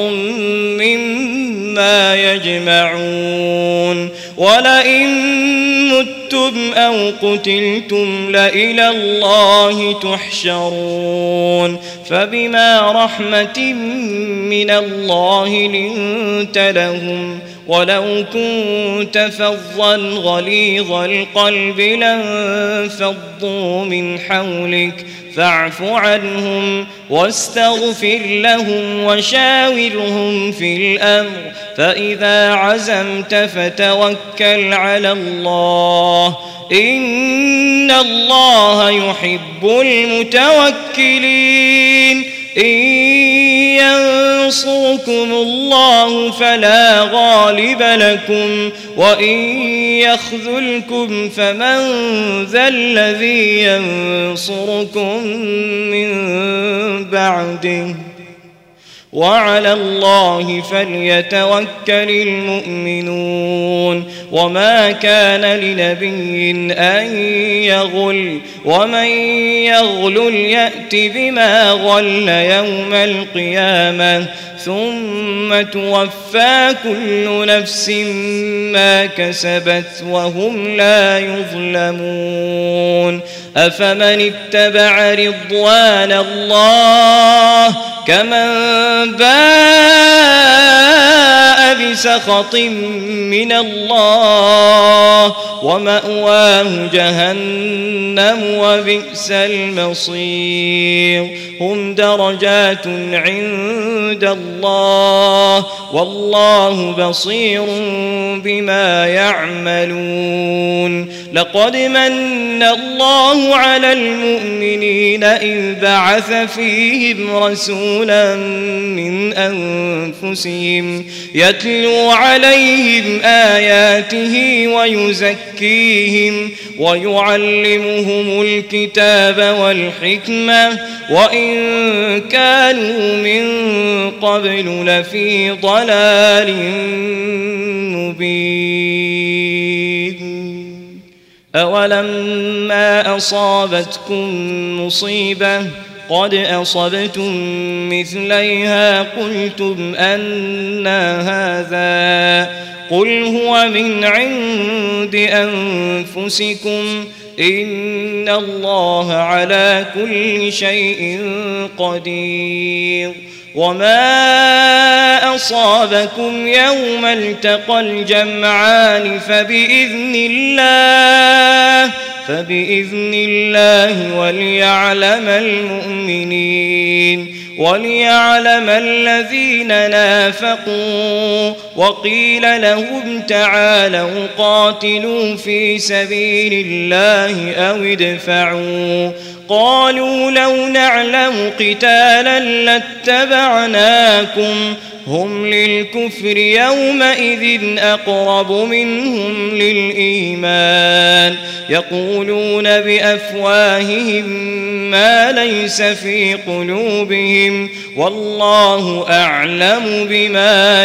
مما يجمعون ولئن متم أو قتلتم لإلى الله تحشرون فبما رحمة من الله لنت لهم ولو كنت فظا غليظ القلب لانفضوا من حولك فاعف عنهم واستغفر لهم وشاورهم في الأمر فإذا عزمت فتوكل على الله إن الله يحب المتوكلين إن ينصركم الله فلا غالب لكم وإن يخذلكم فمن ذا الذي ينصركم من بعده وعلى الله فليتوكل المؤمنون وما كان لنبي أن يغل ومن يغل يأت بما غل يوم القيامة ثم توفى كل نفس ما كسبت وهم لا يظلمون أفمن اتبع رضوان الله كمن باء بسخط من الله ومأواه جهنم وبئس المصير هم درجات عند الله والله بصير بما يعملون لقد من الله على المؤمنين إذ بعث فيهم رسولا من أنفسهم يتلو عليهم آياته ويزكيهم ويعلمهم الكتاب والحكمة وإن كانوا من قبل لفي ضلال مبين أولما أصابتكم مصيبة قد أصبتم مثليها قلتم أنى هذا قل هو من عند أنفسكم إن الله على كل شيء قدير وما أصابكم يوم التقى الجمعان فبإذن الله وليعلم المؤمنين وليعلم الذين نافقوا وقيل لهم تعالوا قاتلوا في سبيل الله أو ادفعوا قالوا لو نعلم قتالا لاتبعناكم هم للكفر يومئذ أقرب منهم للإيمان يقولون بأفواههم ما ليس في قلوبهم والله أعلم بما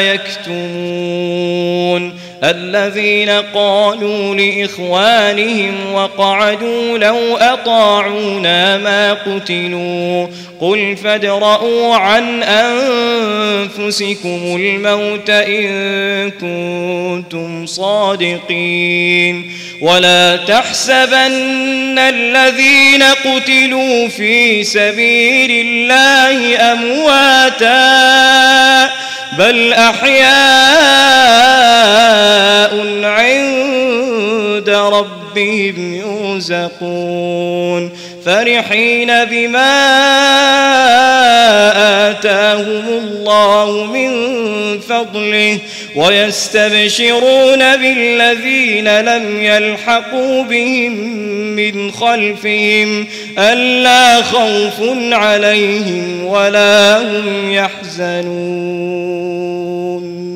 يكتمون الذين قالوا لإخوانهم وقعدوا لو أطاعونا ما قتلوا قل فادرءوا عن أنفسكم الموت إن كنتم صادقين ولا تحسبن الذين قتلوا في سبيل الله أمواتا بل أحياء عند ربهم يرزقون فرحين بما آتاهم الله من فضله ويستبشرون بالذين لم يلحقوا بهم من خلفهم ألا خوف عليهم ولا هم يحزنون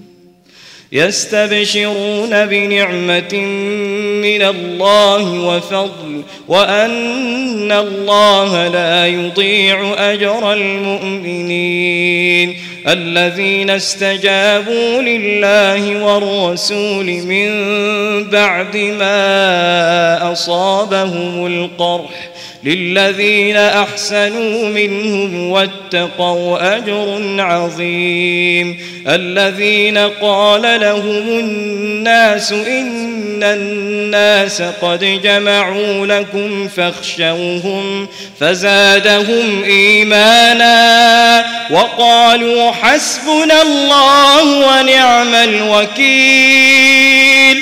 يستبشرون بنعمة من الله وفضل وأن الله لا يضيع أجر المؤمنين الذين استجابوا لله والرسول من بعد ما أصابهم القرح للذين أحسنوا منهم واتقوا أجر عظيم الذين قال لهم الناس إن الناس قد جمعوا لكم فاخشوهم فزادهم إيمانا وقالوا حسبنا الله ونعم الوكيل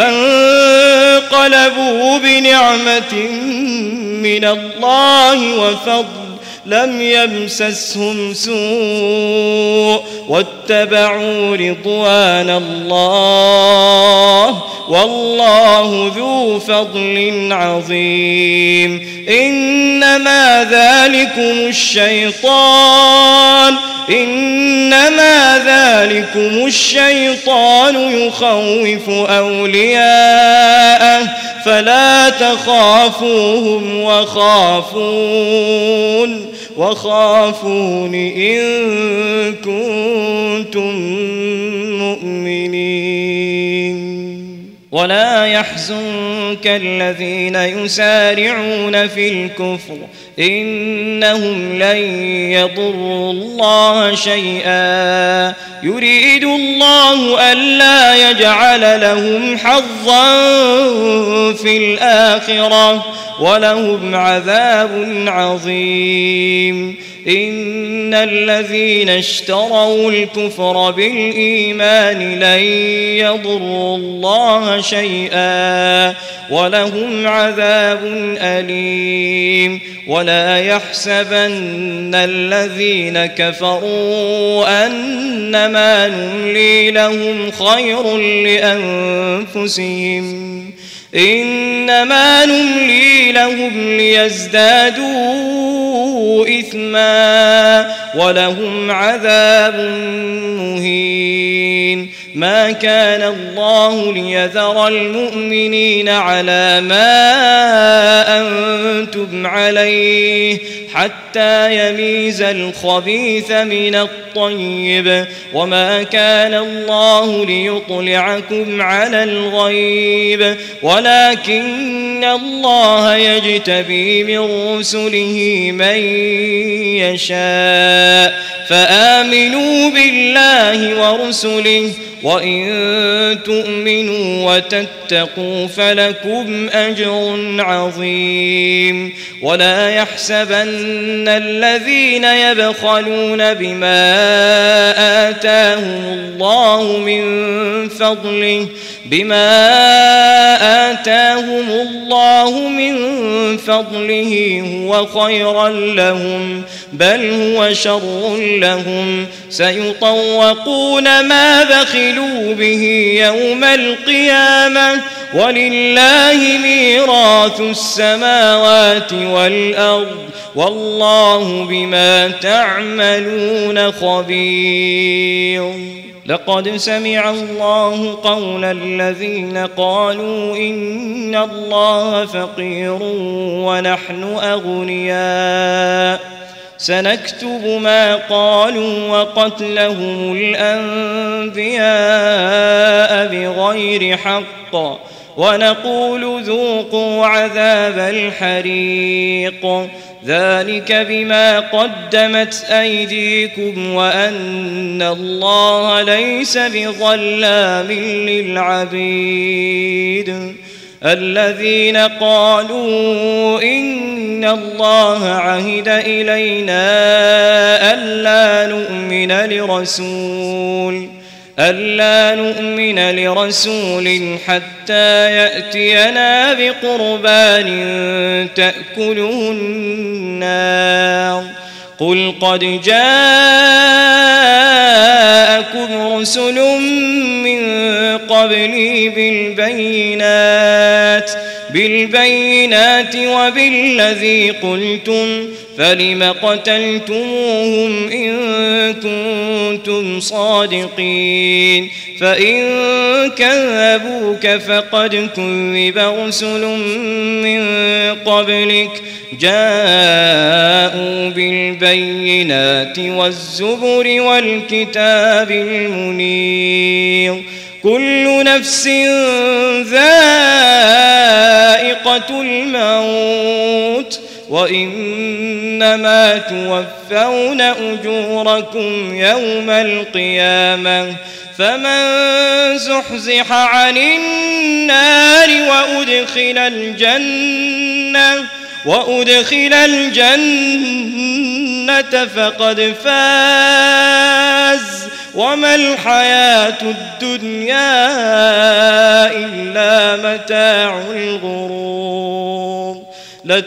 فانقلبوا بنعمة من الله وفضل لم يمسسهم سوء واتبعوا رضوان الله والله ذو فضل عظيم إنما ذلكم الشيطان يخوف أولياءه فلا تخافوهم وخافون إن كنتم مؤمنين ولا يحزنك الذين يسارعون في الكفر إنهم لن يضروا الله شيئا يريد الله ألا يجعل لهم حظا في الآخرة ولهم عذاب عظيم إن الذين اشتروا الكفر بالإيمان لن يضروا الله شيئا ولهم عذاب أليم ولا يحسبن الذين كفروا أنما نملي لهم خير لأنفسهم إنما نملي لهم ليزدادوا إثما ولهم عذاب مهين. ما كان الله ليذر المؤمنين على ما أنتم عليه حتى يميز الخبيث من الطيب، وما كان الله ليطلعكم على الغيب ولكن الله يجتبي من رسله من يشاء، فآمنوا بالله ورسله وإن تؤمنوا وتتقوا فلكم أجر عظيم. ولا يحسبن الذين يبخلون بما آتاهم الله من فضله هو خيرا لهم بل هو شر لهم، سيطوقون ما بخلوا به يوم القيامة ولله ميراث السماوات والأرض والله بما تعملون خبير. لقد سمع الله قول الذين قالوا إن الله فقير ونحن أغنياء، سنكتب ما قالوا وقتلهم الأنبياء بغير حق ونقول ذوقوا عذاب الحريق، ذلك بما قدمت أيديكم وأن الله ليس بظلام للعبيد. الذين قالوا إن الله عهد إلينا ألا نؤمن لرسول حتى يأتينا بقربان تأكله النار. قل قد جاءكم رسل من قبلي بالبينات وبالذي قلتم فلم قتلتموهم إن كنتم صادقين، فإن كذبوك فقد كذب رسل من قبلك جاءوا بالبينات والزبر والكتاب المنير. كل نفس ذائقة الموت وإنما توفون أجوركم يوم القيامة، فمن زحزح عن النار وأدخل الجنة فقد فاز، وما الحياة الدنيا إلا متاع الغرور.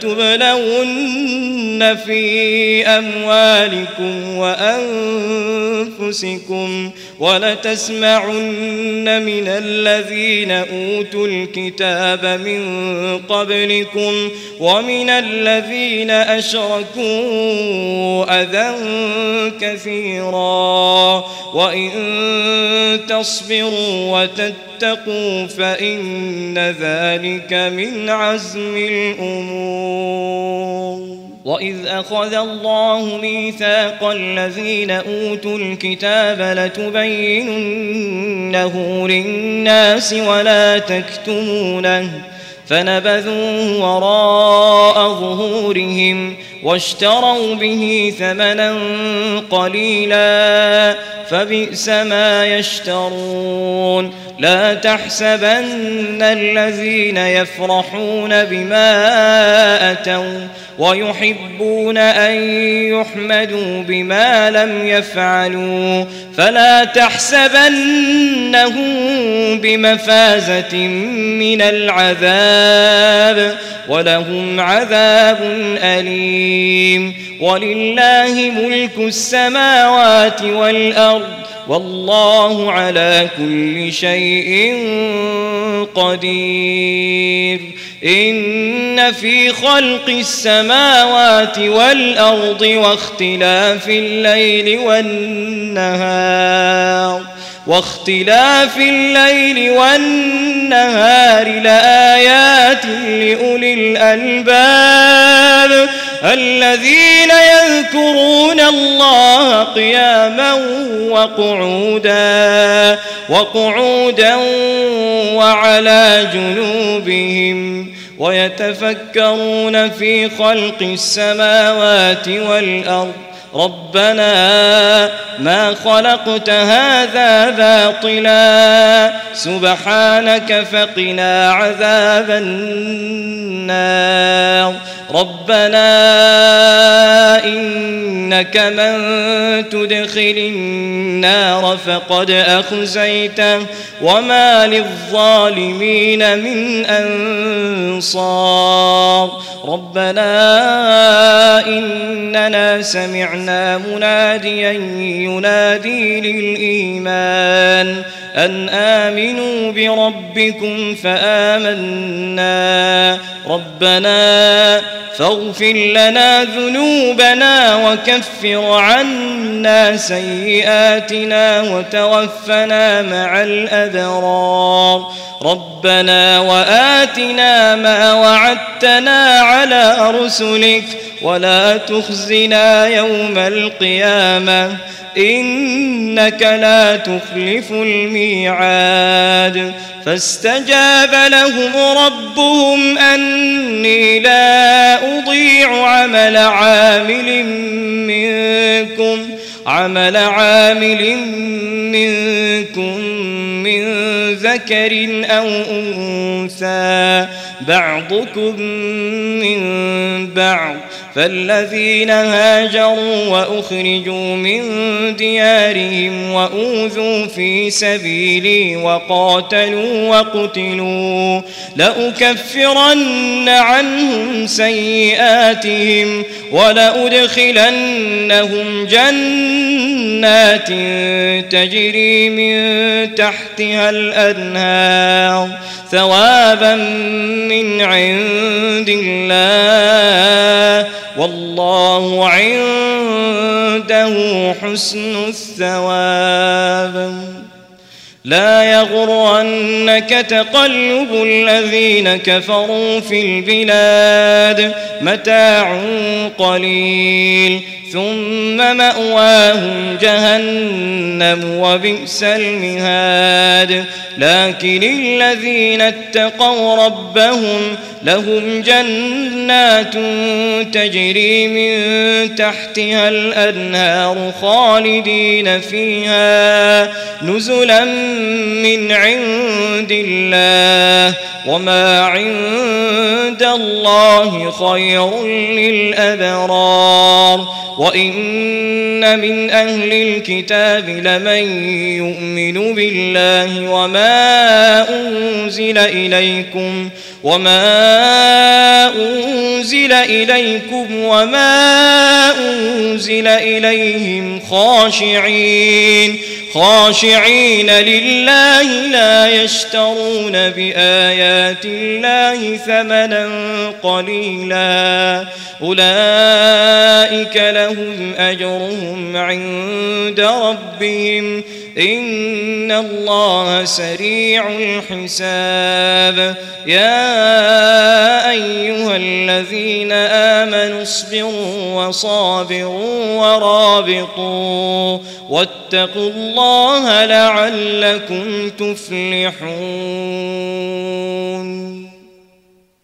لتبلون في أموالكم وأنفسكم ولتسمعن من الذين أوتوا الكتاب من قبلكم ومن الذين أشركوا أذى كثيرا، وإن تصبروا وتتقوا فإن ذلك من عزم الأمور. وإذ أخذ الله ميثاق الذين أوتوا الكتاب لتبيننه للناس ولا تكتمونه فنبذوه وراء ظهورهم واشتروا به ثمنا قليلا فبئس ما يشترون. لا تحسبن الذين يفرحون بما أتوا ويحبون أن يحمدوا بما لم يفعلوا فلا تحسبنهم بمفازة من العذاب ولهم عذاب أليم. ولله ملك السماوات والأرض والله على كل شيء قدير إن في خلق السماوات والأرض واختلاف الليل والنهار لآيات لأولي الألباب الذين يذكرون الله قياما وقعودا وعلى جنوبهم ويتفكرون في خلق السماوات والأرض ربنا ما خلقت هذا باطلا سبحانك فقنا عذاب النار ربنا إنك من تدخل النار فقد أخزيته وما للظالمين من أنصار ربنا إننا سمعنا مناديا ينادي للإيمان أن آمنوا بربكم فآمنا ربنا فاغفر لنا ذنوبنا وكفر عنا سيئاتنا وتوفنا مع الأبرار ربنا وآتنا ما وعدتنا على رسلك ولا تخزنا يوم القيامة إنك لا تخلف الميعاد فاستجاب لهم ربهم أني لا أضيع عمل عامل منكم من ذكر أو أنثى بعضكم من بعض فالذين هاجروا وأخرجوا من ديارهم وأوذوا في سبيلي وقاتلوا وقتلوا لأكفرن عنهم سيئاتهم ولأدخلنهم جنات تجري من تحتها الأنهار ثوابا من عند الله والله عنده حسن الثواب لا يغرنك تقلب الذين كفروا في البلاد متاع قليل ثم مأواهم جهنم وبئس المهاد لكن الذين اتقوا ربهم لهم جنات تجري من تحتها الأنهار خالدين فيها نزلا من عند الله وما عند الله خير للأبرار وإن من أهل الكتاب لمن يؤمن بالله وما أنزل إليكم وما أنزل إليهم خاشعين لله لا يشترون بآيات الله ثمنا قليلا أولئك لهم أجرهم عند ربهم إن الله سريع الحساب يا أيها الذين آمنوا اصبروا وصابروا ورابطوا واتقوا الله لعلكم تفلحون